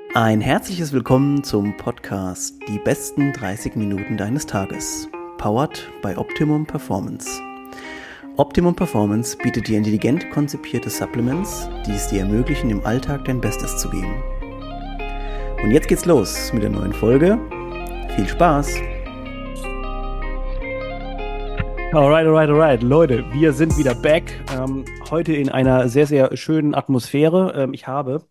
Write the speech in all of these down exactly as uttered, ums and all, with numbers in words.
Ein herzliches Willkommen zum Podcast Die besten dreißig Minuten deines Tages, powered by Optimum Performance. Optimum Performance bietet dir intelligent konzipierte Supplements, die es dir ermöglichen, im Alltag dein Bestes zu geben. Und jetzt geht's los mit der neuen Folge. Viel Spaß! Alright, alright, alright. Leute, wir sind wieder back. Ähm, heute in einer sehr, sehr schönen Atmosphäre. Ähm, ich habe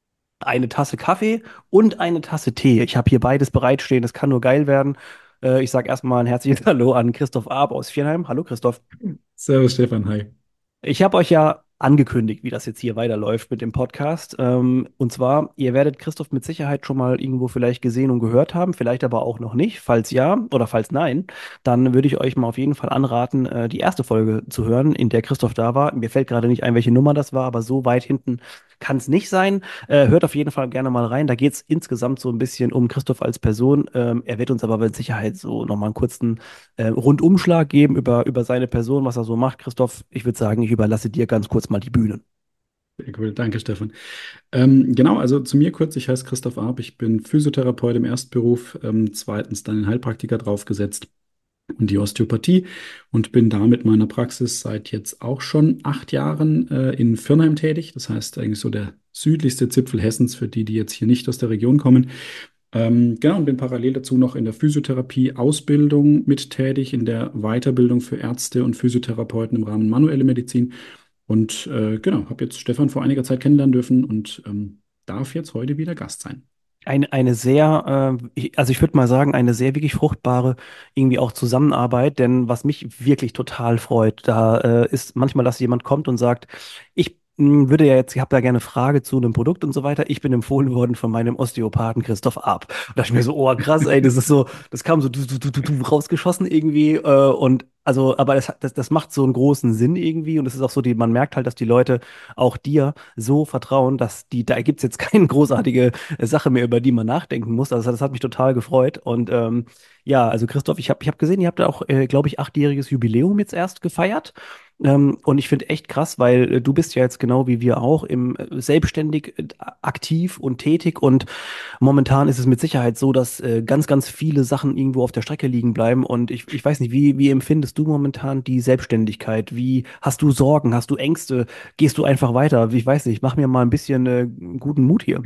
eine Tasse Kaffee und eine Tasse Tee. Ich habe hier beides bereitstehen. Das kann nur geil werden. Äh, ich sage erstmal ein herzliches Hallo an Christoph Arp aus Viernheim. Hallo Christoph. Servus Stefan, hi. Ich habe euch ja angekündigt, wie das jetzt hier weiterläuft mit dem Podcast. Ähm, und zwar, ihr werdet Christoph mit Sicherheit schon mal irgendwo vielleicht gesehen und gehört haben, vielleicht aber auch noch nicht. Falls ja oder falls nein, dann würde ich euch mal auf jeden Fall anraten, äh, die erste Folge zu hören, in der Christoph da war. Mir fällt gerade nicht ein, welche Nummer das war, aber so weit hinten kann es nicht sein. Äh, hört auf jeden Fall gerne mal rein. Da geht es insgesamt so ein bisschen um Christoph als Person. Ähm, er wird uns aber mit Sicherheit so nochmal einen kurzen äh, Rundumschlag geben über, über seine Person, was er so macht. Christoph, ich würde sagen, ich überlasse dir ganz kurz mal die Bühne. Sehr cool, danke Stefan. Ähm, genau, also zu mir kurz, ich heiße Christoph Arp, ich bin Physiotherapeut im Erstberuf, ähm, zweitens dann den Heilpraktiker draufgesetzt und die Osteopathie und bin da mit meiner Praxis seit jetzt auch schon acht Jahren äh, in Viernheim tätig. Das heißt eigentlich so der südlichste Zipfel Hessens für die, die jetzt hier nicht aus der Region kommen. Ähm, genau, und bin parallel dazu noch in der Physiotherapie-Ausbildung mit tätig, in der Weiterbildung für Ärzte und Physiotherapeuten im Rahmen manuelle Medizin. Und äh, genau, habe jetzt Stefan vor einiger Zeit kennenlernen dürfen und ähm, darf jetzt heute wieder Gast sein. Eine, eine sehr, äh, ich- also ich würde mal sagen, eine sehr wirklich fruchtbare irgendwie auch Zusammenarbeit, denn was mich wirklich total freut, da äh, ist manchmal, dass jemand kommt und sagt, ich mh, würde ja jetzt, ich habe da gerne Frage zu einem Produkt und so weiter. Ich bin empfohlen worden von meinem Osteopathen Christoph Arp. Und da dachte ich mir so, oh krass, ey, das ist so, das kam so du, du, du, du, du rausgeschossen irgendwie äh, und also, aber das, hat- das, das macht so einen großen Sinn irgendwie und es ist auch so, die, man merkt halt, dass die Leute auch dir so vertrauen, dass die, da gibt's jetzt keine großartige Sache mehr, über die man nachdenken muss. Also das hat mich total gefreut. Und ähm, ja, also Christoph, ich habe ich hab gesehen, ihr habt da auch, äh, glaube ich, achtjähriges Jubiläum jetzt erst gefeiert. Ähm, und ich finde echt krass, weil äh, du bist ja jetzt genau wie wir auch im äh, selbstständig äh, aktiv und tätig und momentan ist es mit Sicherheit so, dass äh, ganz, ganz viele Sachen irgendwo auf der Strecke liegen bleiben und ich, ich weiß nicht, wie, wie empfindest du momentan die Selbstständigkeit? Wie hast du Sorgen? Hast du Ängste? Gehst du einfach weiter? Ich weiß nicht, mach mir mal ein bisschen äh, guten Mut hier.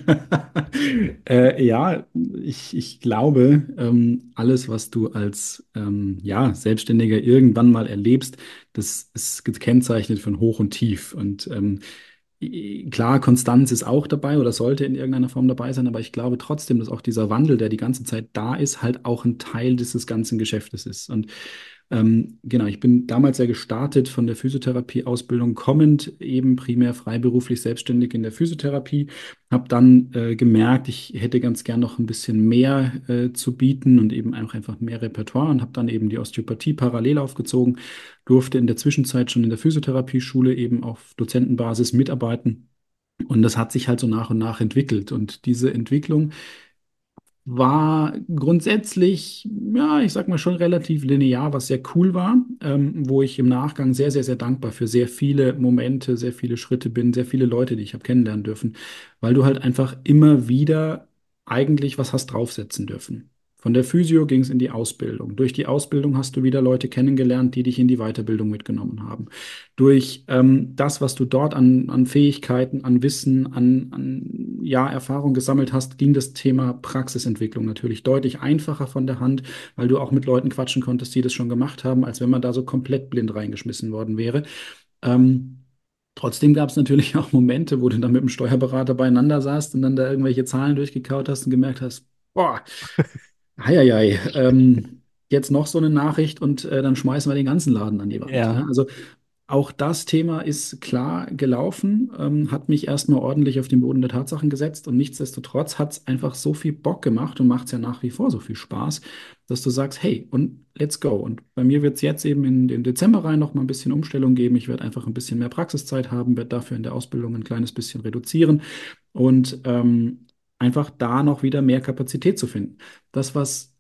Äh, ja, ich, ich glaube, ähm, alles, was du als ähm, ja, Selbstständiger irgendwann mal erlebst, das ist gekennzeichnet von Hoch und Tief. Und ähm, i- klar, Konstanz ist auch dabei oder sollte in irgendeiner Form dabei sein, aber ich glaube trotzdem, dass auch dieser Wandel, der die ganze Zeit da ist, halt auch ein Teil dieses ganzen Geschäftes ist. Und ähm, genau, ich bin damals ja gestartet von der Physiotherapie-Ausbildung kommend, eben primär freiberuflich selbstständig in der Physiotherapie. Habe dann äh, gemerkt, ich hätte ganz gern noch ein bisschen mehr äh, zu bieten und eben auch einfach mehr Repertoire und habe dann eben die Osteopathie parallel aufgezogen, durfte in der Zwischenzeit schon in der Physiotherapieschule eben auf Dozentenbasis mitarbeiten. Und das hat sich halt so nach und nach entwickelt. Und diese Entwicklung war grundsätzlich, ja, ich sag mal schon relativ linear, was sehr cool war, ähm, wo ich im Nachgang sehr, sehr, sehr dankbar für sehr viele Momente, sehr viele Schritte bin, sehr viele Leute, die ich habe kennenlernen dürfen, weil du halt einfach immer wieder eigentlich was hast draufsetzen dürfen. Von der Physio ging es in die Ausbildung. Durch die Ausbildung hast du wieder Leute kennengelernt, die dich in die Weiterbildung mitgenommen haben. Durch ähm, das, was du dort an, an Fähigkeiten, an Wissen, an, an ja, Erfahrung gesammelt hast, ging das Thema Praxisentwicklung natürlich deutlich einfacher von der Hand, weil du auch mit Leuten quatschen konntest, die das schon gemacht haben, als wenn man da so komplett blind reingeschmissen worden wäre. Ähm, Trotzdem gab es natürlich auch Momente, wo du dann mit dem Steuerberater beieinander saßt und dann da irgendwelche Zahlen durchgekaut hast und gemerkt hast, boah, Eieiei, ähm, jetzt noch so eine Nachricht und äh, dann schmeißen wir den ganzen Laden an die Wand. Ja? Ja. Also auch das Thema ist klar gelaufen, ähm, hat mich erstmal ordentlich auf den Boden der Tatsachen gesetzt und nichtsdestotrotz hat es einfach so viel Bock gemacht und macht es ja nach wie vor so viel Spaß, dass du sagst, hey, und let's go. Und bei mir wird es jetzt eben in den Dezember rein noch mal ein bisschen Umstellung geben. Ich werde einfach ein bisschen mehr Praxiszeit haben, werde dafür in der Ausbildung ein kleines bisschen reduzieren und ähm, einfach da noch wieder mehr Kapazität zu finden. Das, was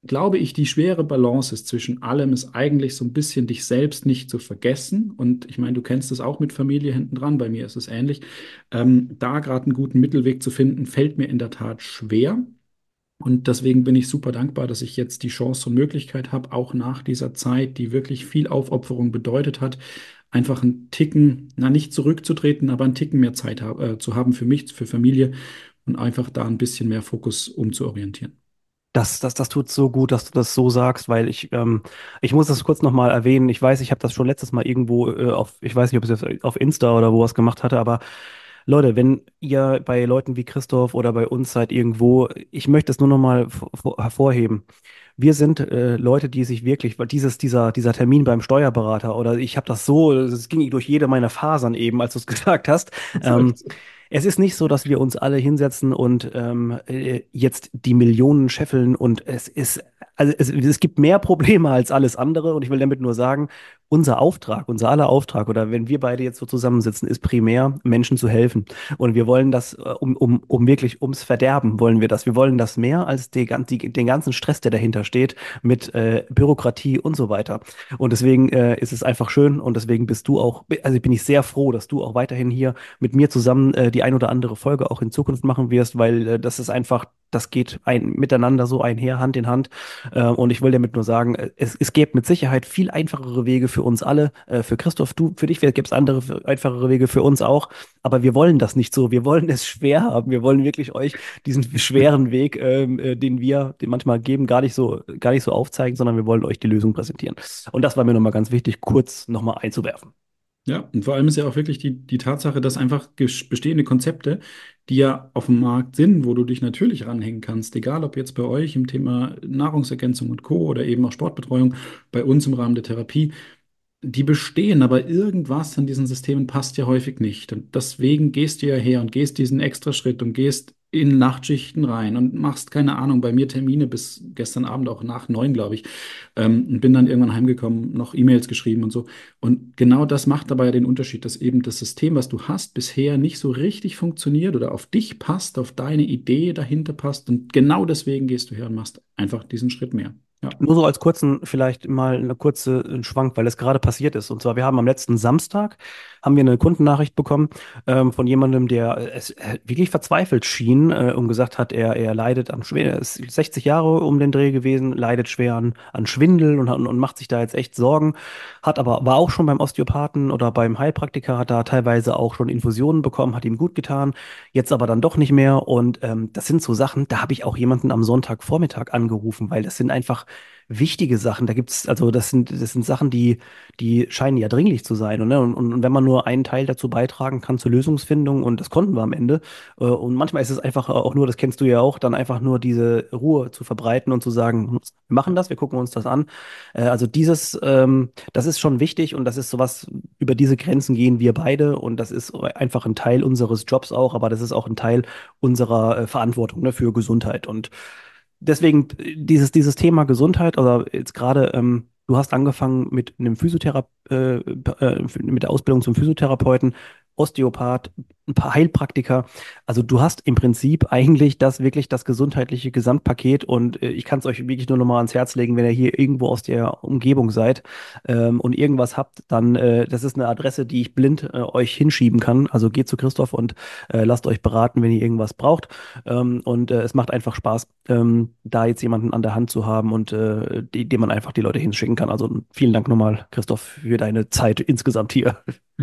glaube ich, die schwere Balance ist zwischen allem, ist eigentlich so ein bisschen dich selbst nicht zu vergessen. Und ich meine, du kennst es auch mit Familie hinten dran, bei mir ist es ähnlich. Ähm, da gerade einen guten Mittelweg zu finden, fällt mir in der Tat schwer. Und deswegen bin ich super dankbar, dass ich jetzt die Chance und Möglichkeit habe, auch nach dieser Zeit, die wirklich viel Aufopferung bedeutet hat, einfach einen Ticken, na nicht zurückzutreten, aber einen Ticken mehr Zeit hab, äh, zu haben für mich, für Familie und einfach da ein bisschen mehr Fokus umzuorientieren. Das, das, das tut so gut, dass du das so sagst, weil ich, ähm, ich muss das kurz nochmal erwähnen. Ich weiß, ich habe das schon letztes Mal irgendwo äh, auf, ich weiß nicht, ob ich das auf Insta oder wo was gemacht hatte, aber Leute, wenn ihr bei Leuten wie Christoph oder bei uns seid irgendwo, ich möchte es nur nochmal hervorheben. Wir sind äh, Leute, die sich wirklich, weil dieses, dieser, dieser Termin beim Steuerberater oder ich habe das so, es ging durch jede meiner Fasern eben, als du es gesagt hast. Das ist Ähm, echt so. Es ist nicht so, dass wir uns alle hinsetzen und ähm, äh, jetzt die Millionen scheffeln und es ist, also es, es gibt mehr Probleme als alles andere und ich will damit nur sagen, unser Auftrag, unser aller Auftrag oder wenn wir beide jetzt so zusammensitzen, ist primär Menschen zu helfen und wir wollen das äh, um, um, um wirklich ums Verderben wollen wir das. Wir wollen das mehr als die, gan- die, den ganzen Stress, der dahinter steht mit äh, Bürokratie und so weiter. Und deswegen äh, ist es einfach schön und deswegen bist du auch, also bin ich sehr froh, dass du auch weiterhin hier mit mir zusammen äh, die ein oder andere Folge auch in Zukunft machen wirst, weil äh, das ist einfach, das geht ein, miteinander so einher, Hand in Hand. Äh, und ich will damit nur sagen, äh, es, es gäbe mit Sicherheit viel einfachere Wege für uns alle. Äh, für Christoph, du, für dich gäbe es andere, einfachere Wege für uns auch. Aber wir wollen das nicht so. Wir wollen es schwer haben. Wir wollen wirklich euch diesen schweren Weg, ähm, äh, den wir den manchmal geben, gar nicht so, gar nicht so aufzeigen, sondern wir wollen euch die Lösung präsentieren. Und das war mir nochmal ganz wichtig, kurz nochmal einzuwerfen. Ja, und vor allem ist ja auch wirklich die, die Tatsache, dass einfach ges- bestehende Konzepte, die ja auf dem Markt sind, wo du dich natürlich ranhängen kannst, egal ob jetzt bei euch im Thema Nahrungsergänzung und Co. oder eben auch Sportbetreuung, bei uns im Rahmen der Therapie, die bestehen, aber irgendwas an diesen Systemen passt ja häufig nicht. Und deswegen gehst du ja her und gehst diesen extra Schritt und gehst in Nachtschichten rein und machst, keine Ahnung, bei mir Termine bis gestern Abend auch nach neun, glaube ich. Ähm, und bin dann irgendwann heimgekommen, noch E-Mails geschrieben und so. Und genau das macht dabei ja den Unterschied, dass eben das System, was du hast, bisher nicht so richtig funktioniert oder auf dich passt, auf deine Idee dahinter passt. Und genau deswegen gehst du her und machst einfach diesen Schritt mehr. Ja. Nur so als kurzen, vielleicht mal eine kurze einen Schwank, weil es gerade passiert ist. Und zwar, wir haben am letzten Samstag haben wir eine Kundennachricht bekommen ähm, von jemandem, der äh, es äh, wirklich verzweifelt schien äh, und gesagt hat, er, er leidet an schwer, er ist sechzig Jahre um den Dreh gewesen, leidet schwer an, an Schwindel und, hat- und macht sich da jetzt echt Sorgen, hat aber, war auch schon beim Osteopathen oder beim Heilpraktiker, hat da teilweise auch schon Infusionen bekommen, hat ihm gut getan, jetzt aber dann doch nicht mehr. Und ähm, das sind so Sachen, da habe ich auch jemanden am Sonntagvormittag angerufen, weil das sind einfach wichtige Sachen. Da gibt's, also das sind, das sind Sachen, die, die scheinen ja dringlich zu sein. Und, ne? und, und wenn man nur einen Teil dazu beitragen kann zur Lösungsfindung, und das konnten wir am Ende. Äh, und manchmal ist es einfach auch nur, das kennst du ja auch, dann einfach nur diese Ruhe zu verbreiten und zu sagen, wir machen das, wir gucken uns das an. Äh, also dieses, ähm, das ist schon wichtig und das ist sowas, über diese Grenzen gehen wir beide und das ist einfach ein Teil unseres Jobs auch, aber das ist auch ein Teil unserer äh, Verantwortung, ne, für Gesundheit. Und deswegen äh, dieses, dieses Thema Gesundheit, oder jetzt gerade, ähm, du hast angefangen mit einem Physiothera äh, äh, mit der Ausbildung zum Physiotherapeuten, Osteopath, ein paar Heilpraktiker. Also du hast im Prinzip eigentlich das wirklich das gesundheitliche Gesamtpaket und äh, ich kann es euch wirklich nur noch mal ans Herz legen, wenn ihr hier irgendwo aus der Umgebung seid ähm, und irgendwas habt, dann äh, das ist eine Adresse, die ich blind äh, euch hinschieben kann. Also geht zu Christoph und äh, lasst euch beraten, wenn ihr irgendwas braucht. Ähm, und äh, es macht einfach Spaß, ähm, da jetzt jemanden an der Hand zu haben und äh, die, dem man einfach die Leute hinschicken kann. Also vielen Dank nochmal, Christoph, für deine Zeit insgesamt hier.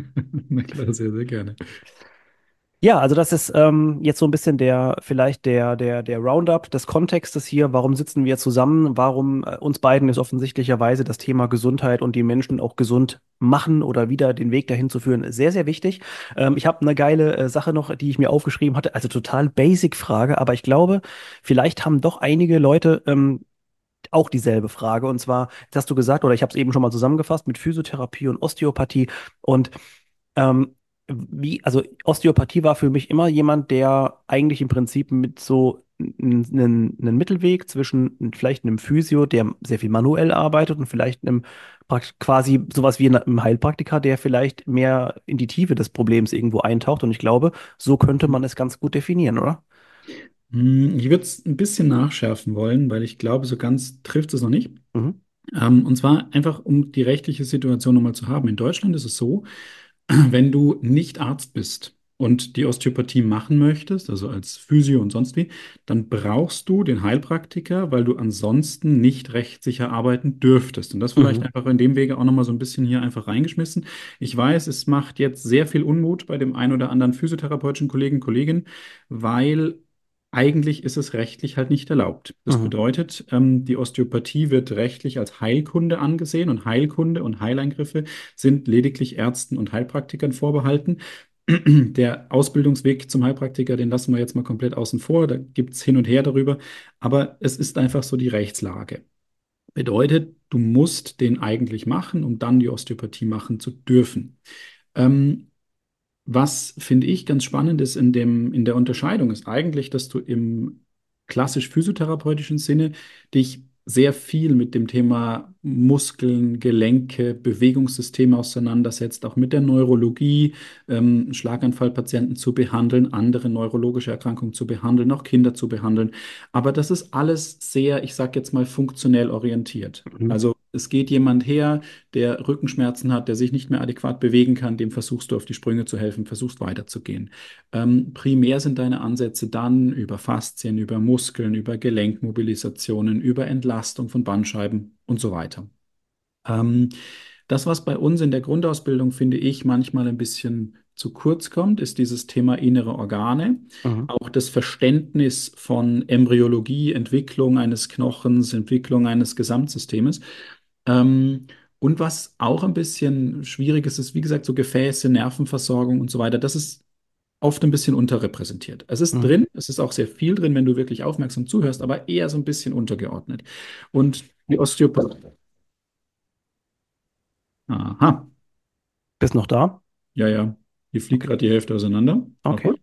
Na klar, sehr, sehr gerne. Ja, also das ist ähm, jetzt so ein bisschen der, vielleicht der, der, der Roundup des Kontextes hier. Warum sitzen wir zusammen? Warum äh, uns beiden ist offensichtlicherweise das Thema Gesundheit und die Menschen auch gesund machen oder wieder den Weg dahin zu führen sehr, sehr wichtig. Ähm, ich habe eine geile äh, Sache noch, die ich mir aufgeschrieben hatte. Also total basic Frage, aber ich glaube, vielleicht haben doch einige Leute ähm, auch dieselbe Frage. Und zwar, jetzt hast du gesagt, oder ich habe es eben schon mal zusammengefasst, mit Physiotherapie und Osteopathie. Und ähm, wie, also Osteopathie war für mich immer jemand, der eigentlich im Prinzip mit so einen einen Mittelweg zwischen vielleicht einem Physio, der sehr viel manuell arbeitet und vielleicht einem prakt- quasi sowas wie einem Heilpraktiker, der vielleicht mehr in die Tiefe des Problems irgendwo eintaucht. Und ich glaube, so könnte man es ganz gut definieren, oder? Hm, Ich würde es ein bisschen nachschärfen wollen, weil ich glaube, so ganz trifft es noch nicht. Mhm. Ähm, und zwar einfach, um die rechtliche Situation nochmal zu haben. In Deutschland ist es so, wenn du nicht Arzt bist und die Osteopathie machen möchtest, also als Physio und sonst wie, dann brauchst du den Heilpraktiker, weil du ansonsten nicht rechtssicher arbeiten dürftest. Und das vielleicht Mhm. einfach in dem Wege auch nochmal so ein bisschen hier einfach reingeschmissen. Ich weiß, es macht jetzt sehr viel Unmut bei dem einen oder anderen physiotherapeutischen Kollegen, Kollegin, weil eigentlich ist es rechtlich halt nicht erlaubt. Das Mhm. bedeutet, ähm, die Osteopathie wird rechtlich als Heilkunde angesehen und Heilkunde und Heileingriffe sind lediglich Ärzten und Heilpraktikern vorbehalten. Der Ausbildungsweg zum Heilpraktiker, den lassen wir jetzt mal komplett außen vor. Da gibt es hin und her darüber. Aber es ist einfach so die Rechtslage. Bedeutet, du musst den eigentlich machen, um dann die Osteopathie machen zu dürfen. Ähm, Was finde ich ganz spannend ist in dem, in der Unterscheidung, ist eigentlich, dass du im klassisch physiotherapeutischen Sinne dich sehr viel mit dem Thema Muskeln, Gelenke, Bewegungssysteme auseinandersetzt, auch mit der Neurologie, ähm, Schlaganfallpatienten zu behandeln, andere neurologische Erkrankungen zu behandeln, auch Kinder zu behandeln. Aber das ist alles sehr, ich sage jetzt mal, funktionell orientiert. Mhm. Also es geht jemand her, der Rückenschmerzen hat, der sich nicht mehr adäquat bewegen kann, dem versuchst du auf die Sprünge zu helfen, versuchst weiterzugehen. Ähm, primär sind deine Ansätze dann über Faszien, über Muskeln, über Gelenkmobilisationen, über Entlastung von Bandscheiben und so weiter. Ähm, Das, was bei uns in der Grundausbildung, finde ich, manchmal ein bisschen zu kurz kommt, ist dieses Thema innere Organe. Mhm. Auch das Verständnis von Embryologie, Entwicklung eines Knochens, Entwicklung eines Gesamtsystems. Ähm, und was auch ein bisschen schwierig ist, ist, wie gesagt, so Gefäße, Nervenversorgung und so weiter. Das ist oft ein bisschen unterrepräsentiert. Es ist Mhm. drin, es ist auch sehr viel drin, wenn du wirklich aufmerksam zuhörst, aber eher so ein bisschen untergeordnet. Und die Osteopathie. Aha, Bist noch da? ja, ja. Hier fliegt Okay. gerade die Hälfte auseinander. Auch Okay. gut.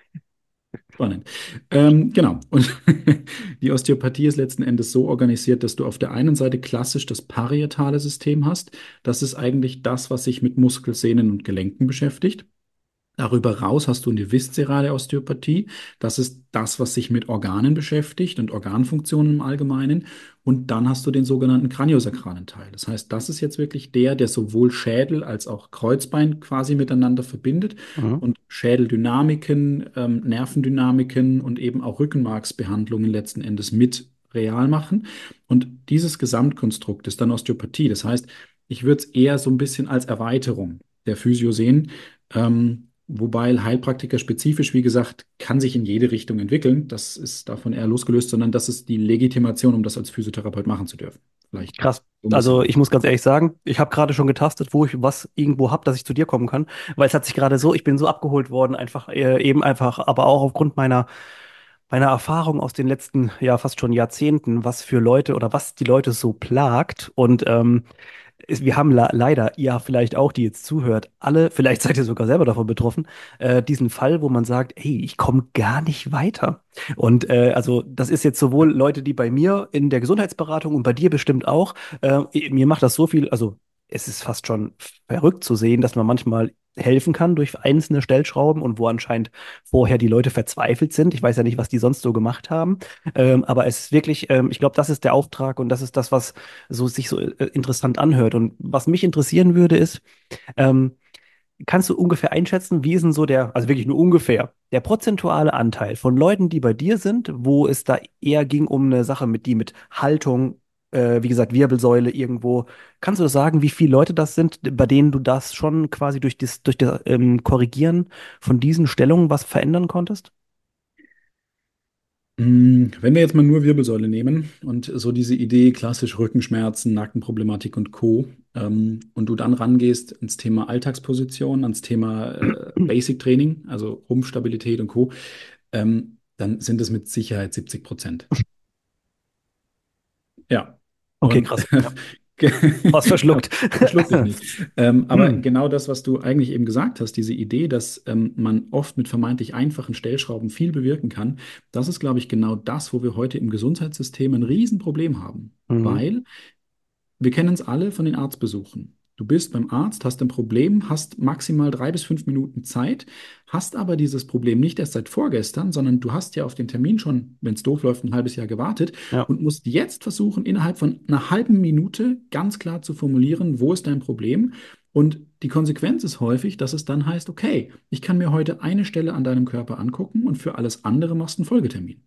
Spannend. Ähm, genau. Und die Osteopathie ist letzten Endes so organisiert, dass du auf der einen Seite klassisch das parietale System hast. Das ist eigentlich das, was sich mit Muskel, Sehnen und Gelenken beschäftigt. Darüber raus hast du eine viszerale Osteopathie. Das ist das, was sich mit Organen beschäftigt und Organfunktionen im Allgemeinen. Und dann hast du den sogenannten kraniosakralen Teil. Das heißt, das ist jetzt wirklich der, der sowohl Schädel als auch Kreuzbein quasi miteinander verbindet Mhm. und Schädeldynamiken, ähm, Nervendynamiken und eben auch Rückenmarksbehandlungen letzten Endes mit real machen. Und dieses Gesamtkonstrukt ist dann Osteopathie. Das heißt, ich würde es eher so ein bisschen als Erweiterung der Physio sehen. Ähm, Wobei Heilpraktiker spezifisch, wie gesagt, kann sich in jede Richtung entwickeln. Das ist davon eher losgelöst, sondern das ist die Legitimation, um das als Physiotherapeut machen zu dürfen. Vielleicht Krass. so ein Also bisschen. ich muss ganz ehrlich sagen, ich habe gerade schon getastet, wo ich was irgendwo habe, dass ich zu dir kommen kann, weil es hat sich gerade so, ich bin so abgeholt worden, einfach äh, eben einfach, aber auch aufgrund meiner meiner Erfahrung aus den letzten, ja fast schon Jahrzehnten, was für Leute oder was die Leute so plagt. Und ähm, ist, wir haben la leider, ja vielleicht auch, die jetzt zuhört, alle, vielleicht seid ihr sogar selber davon betroffen, äh, diesen Fall, wo man sagt, hey, ich komme gar nicht weiter. Und äh, also das ist jetzt sowohl Leute, die bei mir in der Gesundheitsberatung und bei dir bestimmt auch, äh, mir macht das so viel, also es ist fast schon verrückt zu sehen, dass man manchmal helfen kann durch einzelne Stellschrauben und wo anscheinend vorher die Leute verzweifelt sind. Ich weiß ja nicht, was die sonst so gemacht haben, ähm, aber es ist wirklich, ähm, ich glaube, das ist der Auftrag und das ist das, was so sich so äh, interessant anhört. Und was mich interessieren würde, ist, ähm, kannst du ungefähr einschätzen, wie ist denn so der, also wirklich nur ungefähr, der prozentuale Anteil von Leuten, die bei dir sind, wo es da eher ging um eine Sache mit die mit Haltung, äh, wie gesagt, Wirbelsäule irgendwo. Kannst du das sagen, wie viele Leute das sind, bei denen du das schon quasi durch das, durch das ähm, Korrigieren von diesen Stellungen was verändern konntest? Mm, Wenn wir jetzt mal nur Wirbelsäule nehmen und so diese Idee klassisch Rückenschmerzen, Nackenproblematik und Co. Ähm, und du dann rangehst ins Thema Alltagsposition, ans Thema äh, Basic Training, also Rumpfstabilität und Co., ähm, dann sind es mit Sicherheit siebzig Prozent. Ja, Okay, und krass. Ja. Was genau, verschluckt. verschluck dich nicht. Ähm, aber Hm. genau das, was du eigentlich eben gesagt hast, diese Idee, dass ähm, man oft mit vermeintlich einfachen Stellschrauben viel bewirken kann, das ist, glaube ich, genau das, wo wir heute im Gesundheitssystem ein Riesenproblem haben. Mhm. Weil wir kennen es alle von den Arztbesuchen. Du bist beim Arzt, hast ein Problem, hast maximal drei bis fünf Minuten Zeit, hast aber dieses Problem nicht erst seit vorgestern, sondern du hast ja auf den Termin schon, wenn es doof läuft, ein halbes Jahr gewartet Ja, und musst jetzt versuchen, innerhalb von einer halben Minute ganz klar zu formulieren, wo ist dein Problem. Und die Konsequenz ist häufig, dass es dann heißt, okay, ich kann mir heute eine Stelle an deinem Körper angucken und für alles andere machst du einen Folgetermin.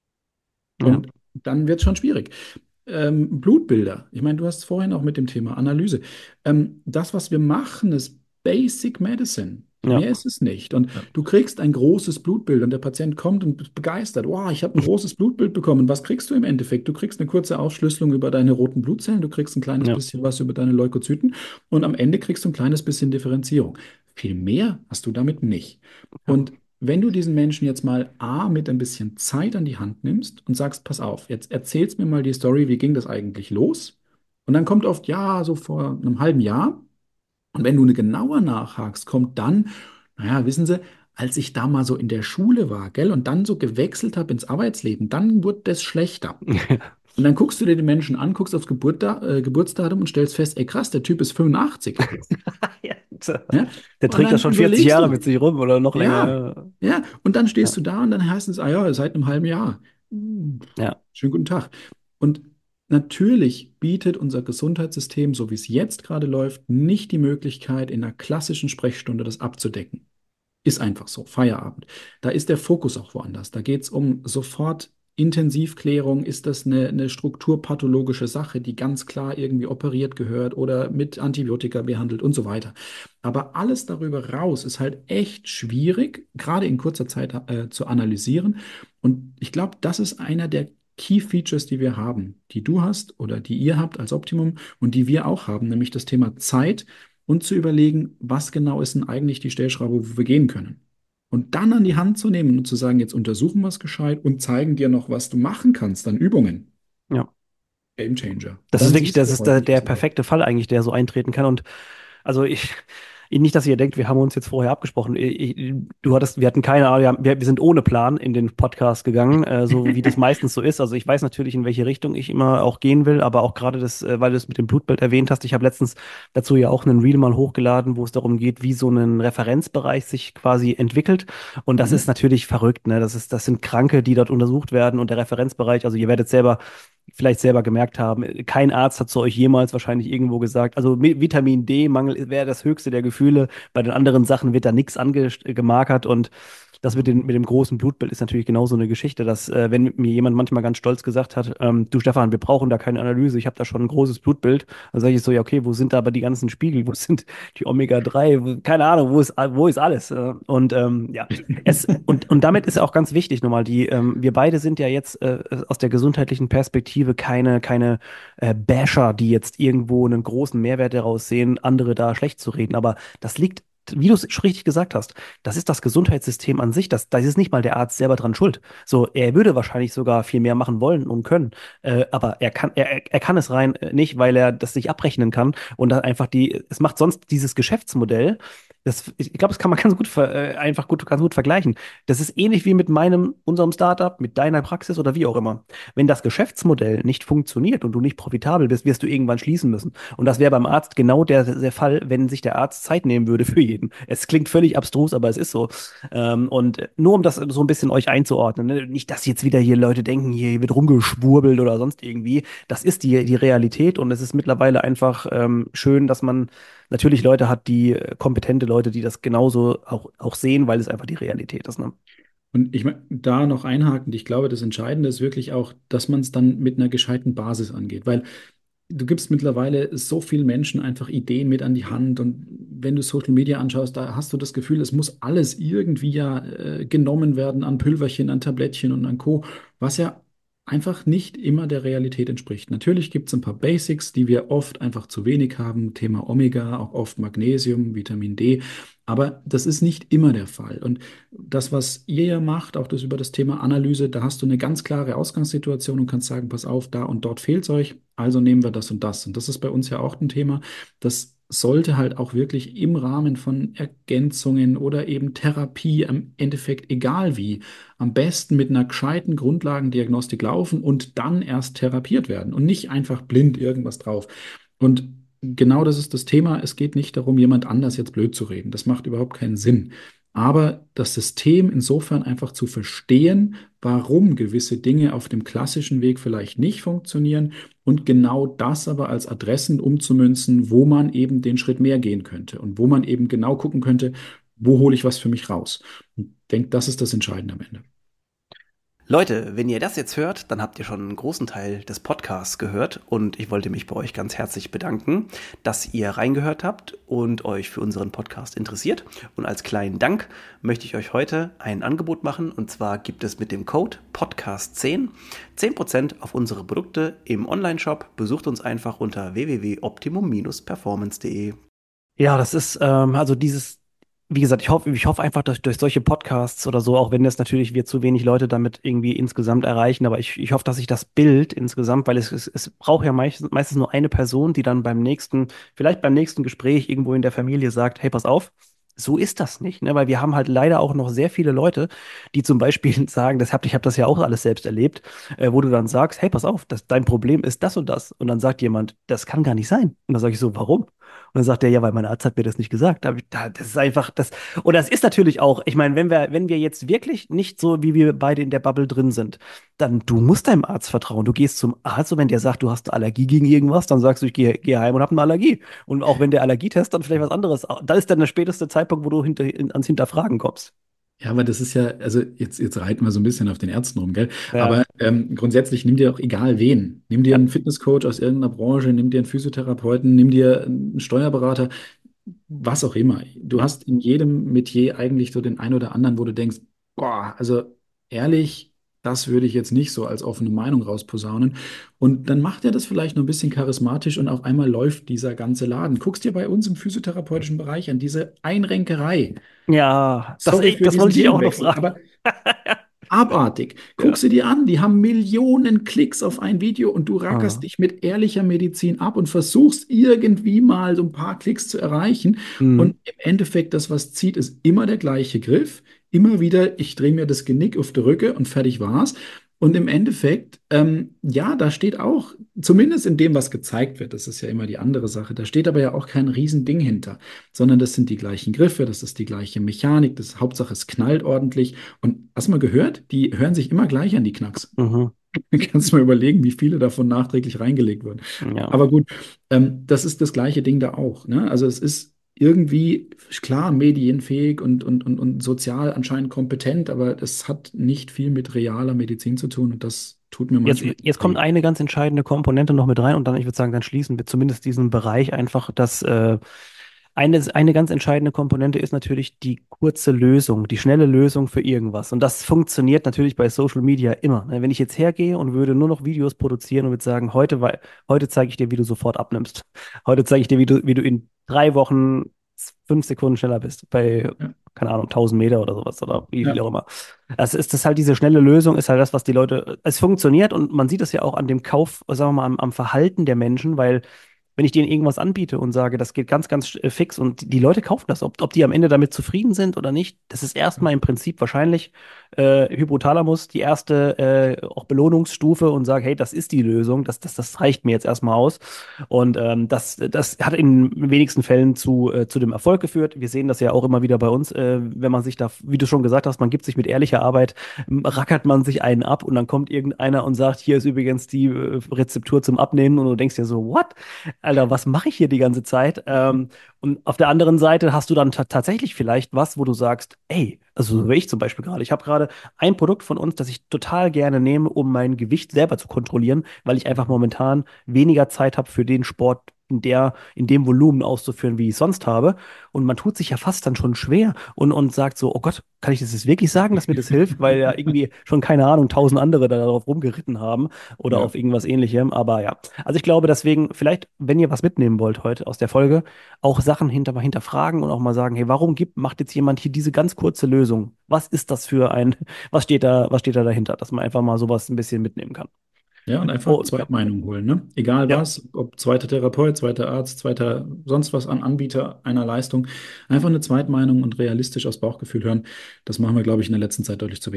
ja, Und dann wird es schon schwierig. Ähm, Blutbilder. Ich meine, du hast es vorhin auch mit dem Thema Analyse. Ähm, das, was wir machen, ist Basic Medicine. ja. Mehr ist es nicht. Und du kriegst ein großes Blutbild und der Patient kommt und ist begeistert. Wow, ich habe ein großes Blutbild bekommen. Was kriegst du im Endeffekt? Du kriegst eine kurze Aufschlüsselung über deine roten Blutzellen, du kriegst ein kleines Ja, bisschen was über deine Leukozyten und am Ende kriegst du ein kleines bisschen Differenzierung. Viel mehr hast du damit nicht. ja. Und wenn du diesen Menschen jetzt mal A mit ein bisschen Zeit an die Hand nimmst und sagst, pass auf, jetzt erzählst mir mal die Story, wie ging das eigentlich los? Und dann kommt oft, ja, so vor einem halben Jahr. Und wenn du eine genauer nachhakst, kommt dann, naja, wissen Sie, als ich da mal so in der Schule war, gell, und dann so gewechselt habe ins Arbeitsleben, dann wurde das schlechter. Und dann guckst du dir den Menschen an, guckst aufs Geburtda äh, Geburtsdatum und stellst fest, ey krass, der Typ ist fünfundachtzig. Ja, tja. Ja? Der Und trägt das dann schon vierzig überlegst Jahre du, mit sich rum oder noch ja, länger. ja, und dann Ja, stehst du da und dann heißt es, ah ja, seit einem halben Jahr. Hm, ja, schönen guten Tag. Und natürlich bietet unser Gesundheitssystem, so wie es jetzt gerade läuft, nicht die Möglichkeit, in einer klassischen Sprechstunde das abzudecken. Ist einfach so, Feierabend. Da ist der Fokus auch woanders. Da geht es um sofort Intensivklärung. Ist das eine, eine strukturpathologische Sache, die ganz klar irgendwie operiert gehört oder mit Antibiotika behandelt und so weiter. Aber alles darüber raus ist halt echt schwierig, gerade in kurzer Zeit äh, zu analysieren. Und ich glaube, das ist einer der Key Features, die wir haben, die du hast oder die ihr habt als Optimum und die wir auch haben, nämlich das Thema Zeit und zu überlegen, was genau ist denn eigentlich die Stellschraube, wo wir gehen können. Und dann an die Hand zu nehmen und zu sagen, jetzt untersuchen wir es gescheit und zeigen dir noch, was du machen kannst an Übungen. ja. Game Changer. Und Das ist dann wirklich, siehst das du ist der, häufig, der was läuft. perfekte Fall eigentlich, der so eintreten kann. Und also ich, nicht, dass ihr denkt, wir haben uns jetzt vorher abgesprochen. Ich, ich- du hattest, wir hatten keine Ahnung, wir, haben- wir wir sind ohne Plan in den Podcast gegangen, äh, so wie das meistens so ist. Also ich weiß natürlich, in welche Richtung ich immer auch gehen will, aber auch gerade das, äh, weil du es mit dem Blutbild erwähnt hast, ich habe letztens dazu ja auch einen Reel mal hochgeladen, wo es darum geht, wie so ein Referenzbereich sich quasi entwickelt. Und das ist Mhm. natürlich verrückt, ne? Das ist, das sind Kranke, die dort untersucht werden und der Referenzbereich, also ihr werdet selber vielleicht selber gemerkt haben, kein Arzt hat zu euch jemals wahrscheinlich irgendwo gesagt, also Mi- Vitamin D-Mangel wäre das höchste der Gefühle. Bei den anderen Sachen wird da nichts angemarkert und das mit, den, mit dem großen Blutbild ist natürlich genauso eine Geschichte, dass äh, wenn mir jemand manchmal ganz stolz gesagt hat, ähm, du Stefan, wir brauchen da keine Analyse, ich habe da schon ein großes Blutbild, dann sage ich so, ja okay, wo sind da aber die ganzen Spiegel, wo sind die Omega drei, wo, keine Ahnung, wo ist, wo ist alles? Äh, Und ähm, ja, es, und, und damit ist auch ganz wichtig nochmal, die, ähm, wir beide sind ja jetzt äh, aus der gesundheitlichen Perspektive keine, keine äh, Basher, die jetzt irgendwo einen großen Mehrwert daraus sehen, andere da schlecht zu reden. Aber das liegt, wie du es schon richtig gesagt hast, das ist das Gesundheitssystem an sich. Das, da ist nicht mal der Arzt selber dran schuld. So, er würde wahrscheinlich sogar viel mehr machen wollen und können, äh, aber er kann, er, er kann es rein äh, nicht, weil er das nicht abrechnen kann und dann einfach die, es macht sonst dieses Geschäftsmodell. Das, ich glaube, das kann man ganz gut ver, äh, einfach gut, ganz gut vergleichen. Das ist ähnlich wie mit meinem, unserem Startup, mit deiner Praxis oder wie auch immer. Wenn das Geschäftsmodell nicht funktioniert und du nicht profitabel bist, wirst du irgendwann schließen müssen. Und das wäre beim Arzt genau der, der Fall, wenn sich der Arzt Zeit nehmen würde für jeden. Es klingt völlig abstrus, aber es ist so. Ähm, und nur um das so ein bisschen euch einzuordnen, ne? Nicht, dass jetzt wieder hier Leute denken, hier wird rumgeschwurbelt oder sonst irgendwie. Das ist die, die Realität und es ist mittlerweile einfach ähm, schön, dass man natürlich Leute hat, die äh, kompetente Leute, die das genauso auch, auch sehen, weil es einfach die Realität ist. Ne? Und ich mein, da noch einhakend, ich glaube, das Entscheidende ist wirklich auch, dass man es dann mit einer gescheiten Basis angeht, weil du gibst mittlerweile so vielen Menschen einfach Ideen mit an die Hand und wenn du Social Media anschaust, da hast du das Gefühl, es muss alles irgendwie ja äh, genommen werden an Pülverchen, an Tablettchen und an Co., was ja einfach nicht immer der Realität entspricht. Natürlich gibt es ein paar Basics, die wir oft einfach zu wenig haben, Thema Omega, auch oft Magnesium, Vitamin D, aber das ist nicht immer der Fall. Und das, was ihr ja macht, auch das über das Thema Analyse, da hast du eine ganz klare Ausgangssituation und kannst sagen, pass auf, da und dort fehlt es euch, also nehmen wir das und das. Und das ist bei uns ja auch ein Thema. Das sollte halt auch wirklich im Rahmen von Ergänzungen oder eben Therapie im Endeffekt egal wie, am besten mit einer gescheiten Grundlagendiagnostik laufen und dann erst therapiert werden und nicht einfach blind irgendwas drauf. Und genau das ist das Thema. Es geht nicht darum, jemand anders jetzt blöd zu reden. Das macht überhaupt keinen Sinn. Aber das System insofern einfach zu verstehen, warum gewisse Dinge auf dem klassischen Weg vielleicht nicht funktionieren und genau das aber als Adressen umzumünzen, wo man eben den Schritt mehr gehen könnte und wo man eben genau gucken könnte, wo hole ich was für mich raus. Und ich denke, das ist das Entscheidende am Ende. Leute, wenn ihr das jetzt hört, dann habt ihr schon einen großen Teil des Podcasts gehört und ich wollte mich bei euch ganz herzlich bedanken, dass ihr reingehört habt und euch für unseren Podcast interessiert. Und als kleinen Dank möchte ich euch heute ein Angebot machen und zwar gibt es mit dem Code Podcast zehn zehn Prozent auf unsere Produkte im Onlineshop. Besucht uns einfach unter w w w punkt optimum Bindestrich performance punkt de. Ja, das ist ähm, also dieses, wie gesagt, ich hoffe, ich hoffe einfach, dass durch solche Podcasts oder so, auch wenn das natürlich wir zu wenig Leute damit irgendwie insgesamt erreichen, aber ich, ich hoffe, dass sich das Bild insgesamt, weil es, es, es braucht ja meistens, meistens nur eine Person, die dann beim nächsten, vielleicht beim nächsten Gespräch irgendwo in der Familie sagt, hey, pass auf. So ist das nicht, ne? Weil wir haben halt leider auch noch sehr viele Leute, die zum Beispiel sagen, das hab, ich habe das ja auch alles selbst erlebt, äh, wo du dann sagst, hey, pass auf, das, dein Problem ist das und das. Und dann sagt jemand, das kann gar nicht sein. Und dann sage ich so, warum? Und dann sagt er, ja, weil mein Arzt hat mir das nicht gesagt. Da, hab ich- da, das ist einfach das. Und das ist natürlich auch, ich meine, wenn wir, wenn wir jetzt wirklich nicht so, wie wir beide in der Bubble drin sind, dann du musst deinem Arzt vertrauen. Du gehst zum Arzt und wenn der sagt, du hast eine Allergie gegen irgendwas, dann sagst du, ich gehe, gehe heim und habe eine Allergie. Und auch wenn der Allergietest dann vielleicht was anderes, da ist dann der späteste Zeitpunkt, wo du hinter, ans Hinterfragen kommst. Ja, aber das ist ja, also jetzt, jetzt reiten wir so ein bisschen auf den Ärzten rum, gell? Ja, Aber ähm, grundsätzlich nimm dir auch egal wen. Nimm dir ja. einen Fitnesscoach aus irgendeiner Branche, nimm dir einen Physiotherapeuten, nimm dir einen Steuerberater, was auch immer. Du hast in jedem Metier eigentlich so den einen oder anderen, wo du denkst, boah, also ehrlich, das würde ich jetzt nicht so als offene Meinung rausposaunen. Und dann macht er das vielleicht noch ein bisschen charismatisch und auf einmal läuft dieser ganze Laden. Guckst dir bei uns im physiotherapeutischen Bereich an, diese Einrenkerei. Ja, das, Sorry ey, für das diesen wollte ich auch noch Themenwechsel, sagen. aber abartig. Guck Ja. sie dir an, die haben Millionen Klicks auf ein Video und du rackerst Ah. dich mit ehrlicher Medizin ab und versuchst irgendwie mal so ein paar Klicks zu erreichen. Mhm. Und im Endeffekt, das, was zieht, ist immer der gleiche Griff. Immer wieder, ich drehe mir das Genick auf die Rücke und fertig war's. Und im Endeffekt, ähm, ja, da steht auch, zumindest in dem, was gezeigt wird, das ist ja immer die andere Sache, da steht aber ja auch kein Riesending hinter, sondern das sind die gleichen Griffe, das ist die gleiche Mechanik, das Hauptsache es knallt ordentlich. Und hast du mal gehört, die hören sich immer gleich an, die Knacks. Mhm. Du kannst mal überlegen, wie viele davon nachträglich reingelegt wurden. Ja. Aber gut, ähm, das ist das gleiche Ding da auch. Ne? Also es ist irgendwie klar medienfähig und, und, und, und sozial anscheinend kompetent, aber es hat nicht viel mit realer Medizin zu tun und das tut mir Jetzt, manchmal jetzt kommt weh. eine ganz entscheidende Komponente noch mit rein und dann, ich würde sagen, dann schließen wir zumindest diesen Bereich einfach, dass äh, eine, eine ganz entscheidende Komponente ist natürlich die kurze Lösung, die schnelle Lösung für irgendwas. Und das funktioniert natürlich bei Social Media immer. Ne? Wenn ich jetzt hergehe und würde nur noch Videos produzieren und würde sagen, heute, wei- heute zeige ich dir, wie du sofort abnimmst. Heute zeige ich dir, wie du, wie du in drei Wochen fünf Sekunden schneller bist. Bei, Ja, keine Ahnung, tausend Meter oder sowas oder wie viel ja, auch immer. Das ist das halt diese schnelle Lösung, ist halt das, was die Leute, es funktioniert und man sieht es ja auch an dem Kauf, sagen wir mal, am, am Verhalten der Menschen, weil wenn ich denen irgendwas anbiete und sage, das geht ganz, ganz äh, fix und die Leute kaufen das, ob, ob die am Ende damit zufrieden sind oder nicht, das ist erstmal im Prinzip wahrscheinlich äh, Hypothalamus die erste äh, auch Belohnungsstufe und sage, hey, das ist die Lösung, das, das, das reicht mir jetzt erstmal aus. Und ähm, das, das hat in den wenigsten Fällen zu, äh, zu dem Erfolg geführt. Wir sehen das ja auch immer wieder bei uns, äh, wenn man sich da, wie du schon gesagt hast, man gibt sich mit ehrlicher Arbeit, ähm, rackert man sich einen ab und dann kommt irgendeiner und sagt, hier ist übrigens die äh, Rezeptur zum Abnehmen und du denkst dir so, what? Alter, was mache ich hier die ganze Zeit? Ähm, und auf der anderen Seite hast du dann ta tatsächlich vielleicht was, wo du sagst, ey, also so wie ich zum Beispiel gerade, ich habe gerade ein Produkt von uns, das ich total gerne nehme, um mein Gewicht selber zu kontrollieren, weil ich einfach momentan weniger Zeit habe für den Sport in der, in dem Volumen auszuführen, wie ich sonst habe. Und man tut sich ja fast dann schon schwer und, und sagt so, oh Gott, kann ich das jetzt wirklich sagen, dass mir das hilft? Weil ja irgendwie schon, keine Ahnung, tausend andere da darauf rumgeritten haben oder ja. auf irgendwas ähnlichem. Aber ja, also ich glaube deswegen, vielleicht, wenn ihr was mitnehmen wollt heute aus der Folge, auch Sachen hinter, hinterfragen und auch mal sagen, hey, warum gibt, macht jetzt jemand hier diese ganz kurze Lösung? Was ist das für ein, was steht da, was steht da dahinter? Dass man einfach mal sowas ein bisschen mitnehmen kann. Ja, und einfach Oh, ja, Zweitmeinung holen, ne? Egal ja, was, ob zweiter Therapeut, zweiter Arzt, zweiter sonst was an Anbieter einer Leistung. Einfach eine Zweitmeinung und realistisch aus Bauchgefühl hören. Das machen wir, glaube ich, in der letzten Zeit deutlich zu wenig.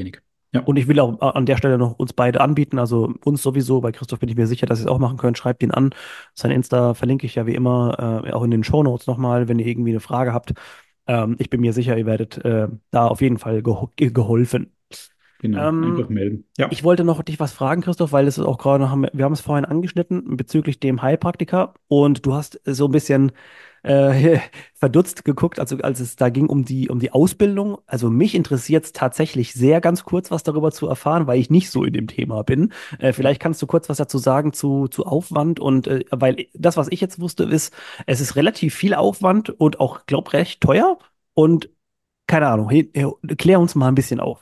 Ja, Und ich will auch an der Stelle noch uns beide anbieten, also uns sowieso, bei Christoph bin ich mir sicher, dass ihr es auch machen könnt. Schreibt ihn an. Sein Insta verlinke ich ja wie immer äh, auch in den Shownotes nochmal, wenn ihr irgendwie eine Frage habt. Ähm, ich bin mir sicher, ihr werdet äh, da auf jeden Fall geho ge geholfen. genau. Ähm, Einfach melden. Ja. Ich wollte noch dich was fragen, Christoph, weil es ist auch gerade, haben wir, wir haben es vorhin angeschnitten bezüglich dem Heilpraktiker und du hast so ein bisschen äh, verdutzt geguckt, also als es da ging um die, um die Ausbildung. Also mich interessiert es tatsächlich sehr ganz kurz, was darüber zu erfahren, weil ich nicht so in dem Thema bin. Äh, vielleicht kannst du kurz was dazu sagen zu, zu Aufwand und äh, weil das, was ich jetzt wusste, ist, es ist relativ viel Aufwand und auch, glaub, recht teuer und keine Ahnung, he- he- klär uns mal ein bisschen auf.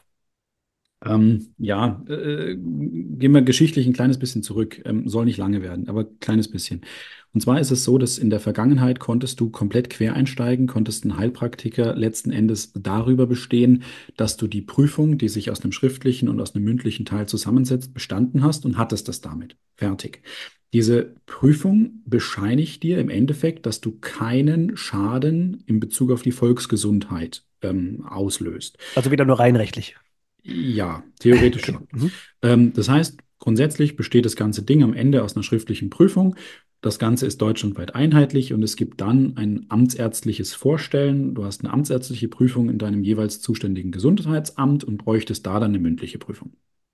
Ähm, ja, äh, gehen wir geschichtlich ein kleines bisschen zurück. Ähm, soll nicht lange werden, aber ein kleines bisschen. Und zwar ist es so, dass in der Vergangenheit konntest du komplett quer einsteigen, konntest einen Heilpraktiker letzten Endes darüber bestehen, dass du die Prüfung, die sich aus einem schriftlichen und aus einem mündlichen Teil zusammensetzt, bestanden hast und hattest das damit. Fertig. Diese Prüfung bescheinigt dir im Endeffekt, dass du keinen Schaden in Bezug auf die Volksgesundheit ähm, auslöst. Also wieder nur rein rechtlich. Ja, theoretisch Okay. schon. Mhm. Ähm, das heißt, grundsätzlich besteht das ganze Ding am Ende aus einer schriftlichen Prüfung. Das Ganze ist deutschlandweit einheitlich und es gibt dann ein amtsärztliches Vorstellen. Du hast eine amtsärztliche Prüfung in deinem jeweils zuständigen Gesundheitsamt und bräuchtest da dann eine mündliche Prüfung.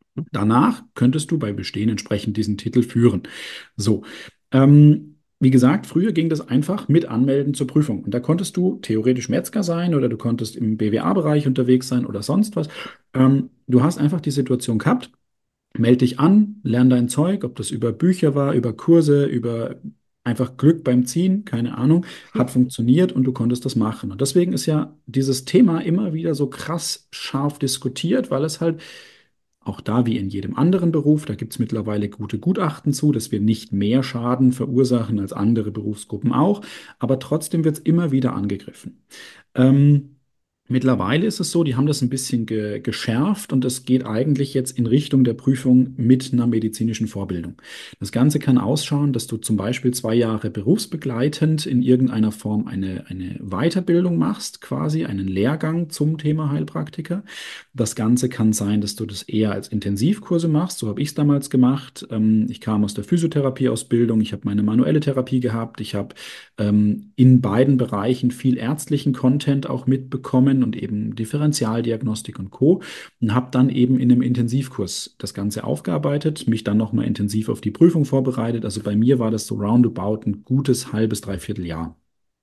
Danach könntest du bei Bestehen entsprechend diesen Titel führen. So, ähm, wie gesagt, früher ging das einfach mit Anmelden zur Prüfung. Und da konntest du theoretisch Metzger sein oder du konntest im B W A-Bereich unterwegs sein oder sonst was. Ähm, du hast einfach die Situation gehabt, melde dich an, lern dein Zeug, ob das über Bücher war, über Kurse, über einfach Glück beim Ziehen, keine Ahnung, hat funktioniert und du konntest das machen. Und deswegen ist ja dieses Thema immer wieder so krass scharf diskutiert, weil es halt auch da wie in jedem anderen Beruf, da gibt es mittlerweile gute Gutachten zu, dass wir nicht mehr Schaden verursachen als andere Berufsgruppen auch, aber trotzdem wird es immer wieder angegriffen. Ähm, Mittlerweile ist es so, die haben das ein bisschen ge geschärft und es geht eigentlich jetzt in Richtung der Prüfung mit einer medizinischen Vorbildung. Das Ganze kann ausschauen, dass du zum Beispiel zwei Jahre berufsbegleitend in irgendeiner Form eine, eine Weiterbildung machst, quasi einen Lehrgang zum Thema Heilpraktiker. Das Ganze kann sein, dass du das eher als Intensivkurse machst. So habe ich es damals gemacht. Ähm, ich kam aus der Physiotherapieausbildung, ich habe meine manuelle Therapie gehabt, ich habe ähm, in beiden Bereichen viel ärztlichen Content auch mitbekommen und eben Differentialdiagnostik und Co. Und habe dann eben in einem Intensivkurs das Ganze aufgearbeitet, mich dann nochmal intensiv auf die Prüfung vorbereitet. Also bei mir war das so roundabout ein gutes halbes, dreiviertel Jahr.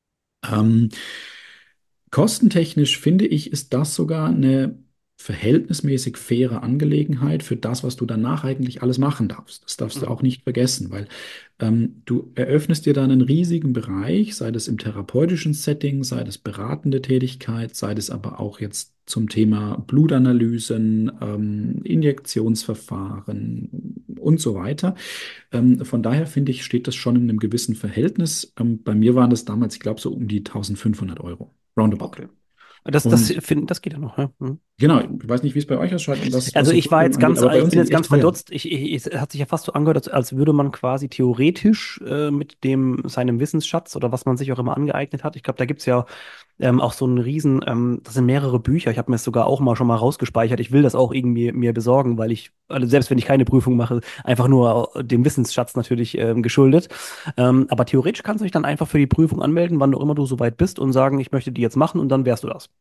Ähm, Kostentechnisch finde ich, ist das sogar eine verhältnismäßig faire Angelegenheit für das, was du danach eigentlich alles machen darfst. Das darfst du Mhm. auch nicht vergessen, weil ähm, du eröffnest dir dann einen riesigen Bereich, sei das im therapeutischen Setting, sei das beratende Tätigkeit, sei das aber auch jetzt zum Thema Blutanalysen, ähm, Injektionsverfahren und so weiter. Ähm, von daher finde ich, steht das schon in einem gewissen Verhältnis. Ähm, bei mir waren das damals, ich glaube, so um die eintausendfünfhundert Euro. Roundabout. Okay. Das, das, Und find, das geht ja noch. Ja. Mhm. genau, ich weiß nicht, wie es bei euch ausschaut, was, was Also so ich war Prüfungen jetzt angeht, ganz, aber bei ich uns bin sind die jetzt echt ganz teuer. verdutzt. Ich, ich, es hat sich ja fast so angehört, als, als würde man quasi theoretisch äh, mit dem seinem Wissensschatz oder was man sich auch immer angeeignet hat. Ich glaube, da gibt es ja ähm, auch so einen riesen, ähm, das sind mehrere Bücher. Ich habe mir das sogar auch mal schon mal rausgespeichert. Ich will das auch irgendwie mir besorgen, weil ich, also selbst wenn ich keine Prüfung mache, einfach nur dem Wissensschatz natürlich ähm, geschuldet. Ähm, aber theoretisch kannst du dich dann einfach für die Prüfung anmelden, wann auch immer du soweit bist und sagen, ich möchte die jetzt machen und dann wärst du das.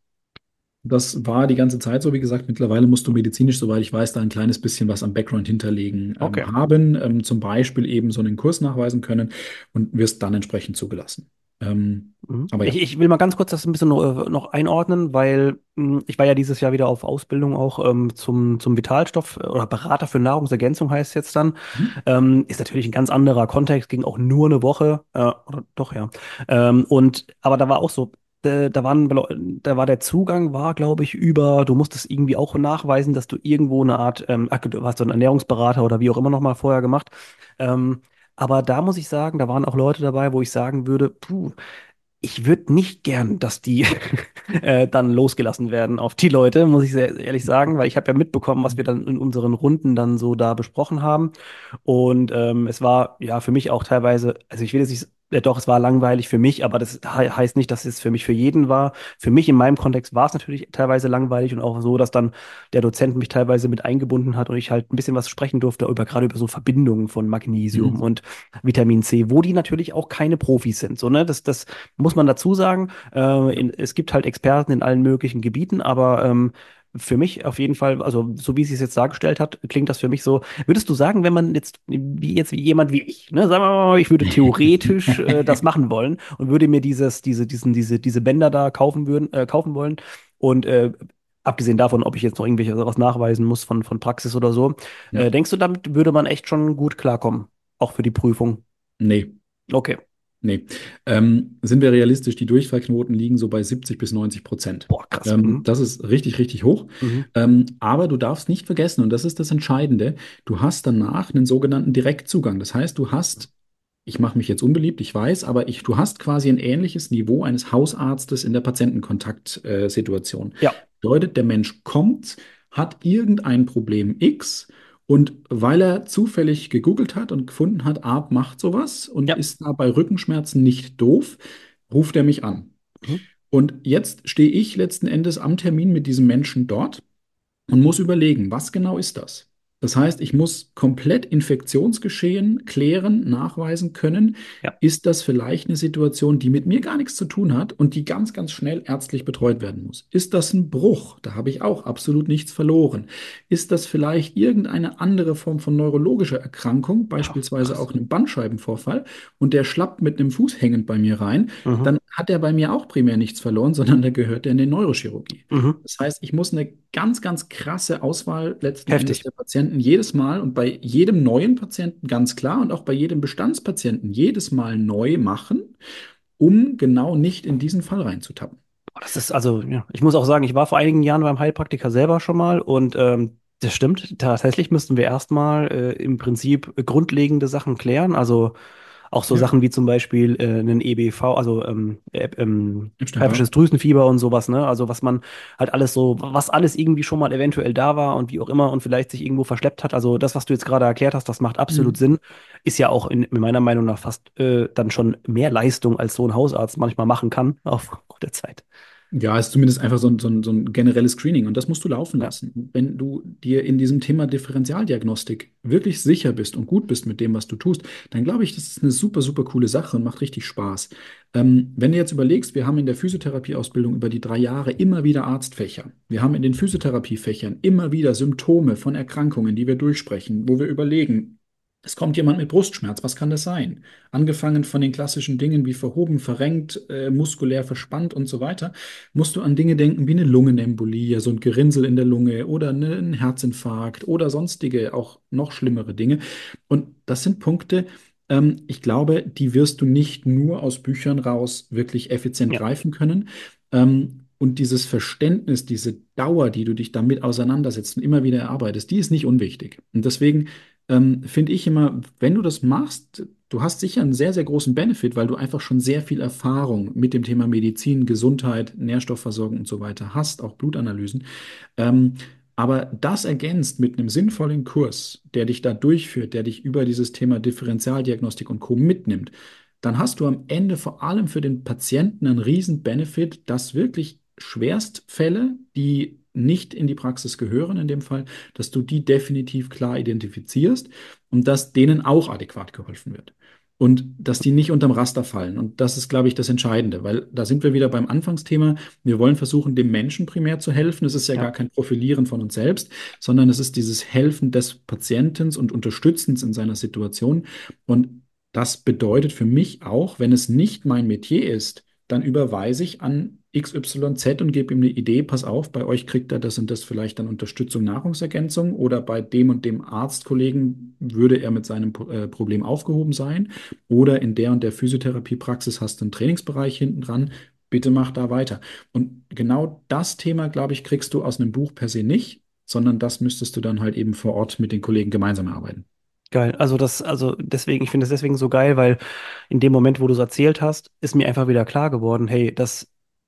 Das war die ganze Zeit so, wie gesagt. Mittlerweile musst du medizinisch, soweit ich weiß, da ein kleines bisschen was am Background hinterlegen Okay. ähm, haben, ähm, zum Beispiel eben so einen Kurs nachweisen können und wirst dann entsprechend zugelassen. Ähm, Mhm. aber Ich, ja. ich will mal ganz kurz das ein bisschen noch, äh, noch einordnen, weil mh, ich war ja dieses Jahr wieder auf Ausbildung auch ähm, zum, zum Vitalstoff äh, oder Berater für Nahrungsergänzung heißt es jetzt dann. Mhm. Ähm, ist natürlich ein ganz anderer Kontext, ging auch nur eine Woche, äh, oder doch, ja. Ähm, und aber da war auch so, äh, da waren, Belo- da war der Zugang, war, glaube ich, über, du musstest irgendwie auch nachweisen, dass du irgendwo eine Art, ähm, ach, du warst so ein Ernährungsberater oder wie auch immer noch mal vorher gemacht. Ähm, aber da muss ich sagen, da waren auch Leute dabei, wo ich sagen würde, puh, ich würde nicht gern, dass die äh, dann losgelassen werden auf die Leute, muss ich sehr ehrlich sagen, weil ich habe ja mitbekommen, was wir dann in unseren Runden dann so da besprochen haben. Und ähm, es war ja für mich auch teilweise, also ich will jetzt nicht Ja, doch, es war langweilig für mich, aber das he heißt nicht, dass es für mich für jeden war. Für mich in meinem Kontext war es natürlich teilweise langweilig und auch so, dass dann der Dozent mich teilweise mit eingebunden hat und ich halt ein bisschen was sprechen durfte über gerade über so Verbindungen von Magnesium Mhm. und Vitamin C, wo die natürlich auch keine Profis sind. So, ne? Das, das muss man dazu sagen. Äh, Ja. in, es gibt halt Experten in allen möglichen Gebieten, aber ähm, für mich auf jeden Fall, also so wie sie es jetzt dargestellt hat, klingt das für mich so. Würdest du sagen, wenn man jetzt, wie jetzt wie jemand wie ich, ne, sagen wir mal, ich würde theoretisch äh, das machen wollen und würde mir dieses, diese, diesen, diese, diese Bänder da kaufen würden, äh, kaufen wollen und äh, abgesehen davon, ob ich jetzt noch irgendwelche was nachweisen muss von, von Praxis oder so, Ja. äh, denkst du, damit würde man echt schon gut klarkommen, auch für die Prüfung? Nee. Okay. Nee. Ähm, sind wir realistisch, die Durchfallquoten liegen so bei siebzig bis neunzig Prozent. Boah, krass. Ähm, Mhm. das ist richtig, richtig hoch. Mhm. Ähm, aber du darfst nicht vergessen, und das ist das Entscheidende, du hast danach einen sogenannten Direktzugang. Das heißt, du hast, ich mache mich jetzt unbeliebt, ich weiß, aber ich, du hast quasi ein ähnliches Niveau eines Hausarztes in der Patientenkontaktsituation. Ja. Bedeutet, der Mensch kommt, hat irgendein Problem X. Und weil er zufällig gegoogelt hat und gefunden hat, Arp macht sowas und Ja. ist da bei Rückenschmerzen nicht doof, ruft er mich an. Mhm. Und jetzt stehe ich letzten Endes am Termin mit diesem Menschen dort und muss überlegen, was genau ist das? Das heißt, ich muss komplett Infektionsgeschehen klären, nachweisen können. Ja. Ist das vielleicht eine Situation, die mit mir gar nichts zu tun hat und die ganz, ganz schnell ärztlich betreut werden muss? Ist das ein Bruch? Da habe ich auch absolut nichts verloren. Ist das vielleicht irgendeine andere Form von neurologischer Erkrankung, Ja, beispielsweise krass. auch einen Bandscheibenvorfall, und der schlappt mit einem Fuß hängend bei mir rein? Mhm. Dann hat er bei mir auch primär nichts verloren, sondern da gehört er in die Neurochirurgie. Mhm. Das heißt, ich muss eine ganz, ganz krasse Auswahl letzten Endes Heftig. der Patienten jedes Mal und bei jedem neuen Patienten ganz klar und auch bei jedem Bestandspatienten jedes Mal neu machen, um genau nicht in diesen Fall reinzutappen. Das ist also, ja, ich muss auch sagen, ich war vor einigen Jahren beim Heilpraktiker selber schon mal und ähm, das stimmt. Tatsächlich müssten wir erstmal äh, im Prinzip grundlegende Sachen klären. Also auch so Ja, Sachen wie zum Beispiel äh, einen E B V, also ähm, äh, ähm, stimmt pfeifisches auch. Drüsenfieber und sowas, ne? Also was man halt alles so, was alles irgendwie schon mal eventuell da war und wie auch immer und vielleicht sich irgendwo verschleppt hat. Also das, was du jetzt gerade erklärt hast, das macht absolut Mhm. Sinn. Ist ja auch in, in meiner Meinung nach fast äh, dann schon mehr Leistung, als so ein Hausarzt manchmal machen kann, aufgrund der Zeit. Ja, ist zumindest einfach so ein, so ein, so ein generelles Screening und das musst du laufen Ja. lassen. Wenn du dir in diesem Thema Differentialdiagnostik wirklich sicher bist und gut bist mit dem, was du tust, dann glaube ich, das ist eine super, super coole Sache und macht richtig Spaß. Ähm, wenn du jetzt überlegst, wir haben in der Physiotherapieausbildung über die drei Jahre immer wieder Arztfächer. Wir haben in den Physiotherapiefächern immer wieder Symptome von Erkrankungen, die wir durchsprechen, wo wir überlegen, es kommt jemand mit Brustschmerz, was kann das sein? Angefangen von den klassischen Dingen wie verhoben, verrenkt, äh, muskulär verspannt und so weiter, musst du an Dinge denken wie eine Lungenembolie, also ein Gerinnsel in der Lunge oder ne- einen Herzinfarkt oder sonstige, auch noch schlimmere Dinge. Und das sind Punkte, ähm, ich glaube, die wirst du nicht nur aus Büchern raus wirklich effizient Ja. greifen können. Ähm, und dieses Verständnis, diese Dauer, die du dich damit auseinandersetzt und immer wieder erarbeitest, die ist nicht unwichtig. Und deswegen ähm, finde ich immer, wenn du das machst, du hast sicher einen sehr, sehr großen Benefit, weil du einfach schon sehr viel Erfahrung mit dem Thema Medizin, Gesundheit, Nährstoffversorgung und so weiter hast, auch Blutanalysen. Ähm, aber das ergänzt mit einem sinnvollen Kurs, der dich da durchführt, der dich über dieses Thema Differentialdiagnostik und Co. mitnimmt, dann hast du am Ende vor allem für den Patienten einen riesen Benefit, dass wirklich Schwerstfälle, die nicht in die Praxis gehören in dem Fall, dass du die definitiv klar identifizierst und dass denen auch adäquat geholfen wird. Und dass die nicht unterm Raster fallen. Und das ist, glaube ich, das Entscheidende, weil da sind wir wieder beim Anfangsthema. Wir wollen versuchen, dem Menschen primär zu helfen. Es ist ja Ja. gar kein Profilieren von uns selbst, sondern es ist dieses Helfen des Patienten und Unterstützens in seiner Situation. Und das bedeutet für mich auch, wenn es nicht mein Metier ist, dann überweise ich an X Y Z und gebe ihm eine Idee, pass auf, bei euch kriegt er das und das vielleicht dann Unterstützung, Nahrungsergänzung oder bei dem und dem Arztkollegen würde er mit seinem äh, Problem aufgehoben sein oder in der und der Physiotherapiepraxis hast du einen Trainingsbereich hinten dran, bitte mach da weiter. Und genau das Thema, glaube ich, kriegst du aus einem Buch per se nicht, sondern das müsstest du dann halt eben vor Ort mit den Kollegen gemeinsam erarbeiten. Geil. Also das, also deswegen, ich finde es deswegen so geil, weil in dem Moment, wo du es erzählt hast, ist mir einfach wieder klar geworden, hey, das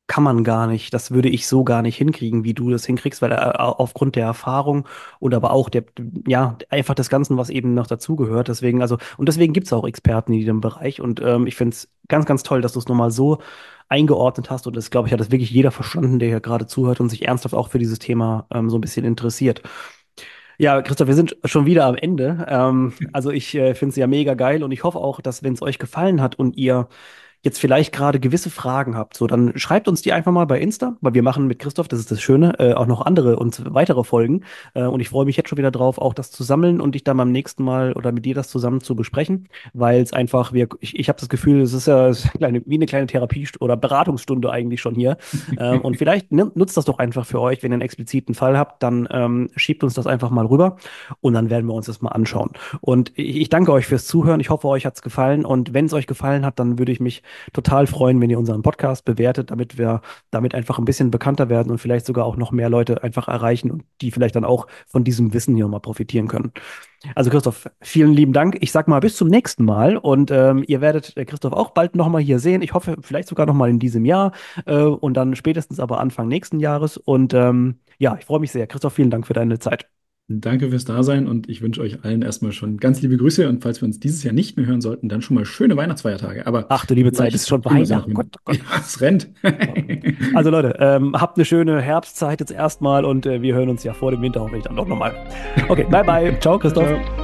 kann man gar nicht, das würde ich so gar nicht hinkriegen, wie du das hinkriegst, weil äh, aufgrund der Erfahrung und aber auch der, ja, einfach des Ganzen, was eben noch dazugehört. Deswegen, also, und deswegen gibt es auch Experten in diesem Bereich. Und ähm, ich finde es ganz, ganz toll, dass du es nochmal so eingeordnet hast. Und das, glaube ich, hat das wirklich jeder verstanden, der hier gerade zuhört und sich ernsthaft auch für dieses Thema ähm, so ein bisschen interessiert. Ja, Christoph, wir sind schon wieder am Ende. Ähm, also ich äh, finde es ja mega geil und ich hoffe auch, dass wenn es euch gefallen hat und ihr jetzt vielleicht gerade gewisse Fragen habt, so dann schreibt uns die einfach mal bei Insta, weil wir machen mit Christoph, das ist das Schöne, äh, auch noch andere und weitere Folgen. Äh, und ich freue mich jetzt schon wieder drauf, auch das zu sammeln und dich dann beim nächsten Mal oder mit dir das zusammen zu besprechen, weil es einfach, wir, ich, ich habe das Gefühl, es ist ja es ist eine kleine, wie eine kleine Therapie- oder Beratungsstunde eigentlich schon hier. Ähm, und vielleicht ne, nutzt das doch einfach für euch, wenn ihr einen expliziten Fall habt, dann ähm, schiebt uns das einfach mal rüber und dann werden wir uns das mal anschauen. Und ich, ich danke euch fürs Zuhören. Ich hoffe, euch hat's gefallen. Und wenn es euch gefallen hat, dann würde ich mich total freuen, wenn ihr unseren Podcast bewertet, damit wir damit einfach ein bisschen bekannter werden und vielleicht sogar auch noch mehr Leute einfach erreichen und die vielleicht dann auch von diesem Wissen hier mal profitieren können. Also Christoph, vielen lieben Dank. Ich sag mal bis zum nächsten Mal und ähm, ihr werdet äh, Christoph auch bald nochmal hier sehen. Ich hoffe, vielleicht sogar nochmal in diesem Jahr äh, und dann spätestens aber Anfang nächsten Jahres. Und ähm, ja, ich freue mich sehr. Christoph, vielen Dank für deine Zeit. Danke fürs Dasein und ich wünsche euch allen erstmal schon ganz liebe Grüße und falls wir uns dieses Jahr nicht mehr hören sollten, dann schon mal schöne Weihnachtsfeiertage. Aber Ach du liebe Zeit, es ist vielleicht schon kriegen wir es ja noch Weihnachten. Gott, hin. oh Gott. Ja, es rennt. Also Leute, ähm, habt eine schöne Herbstzeit jetzt erstmal und äh, wir hören uns ja vor dem Winter hoffentlich dann doch nochmal. Okay, bye bye. Ciao, Ciao, Christoph. ciao.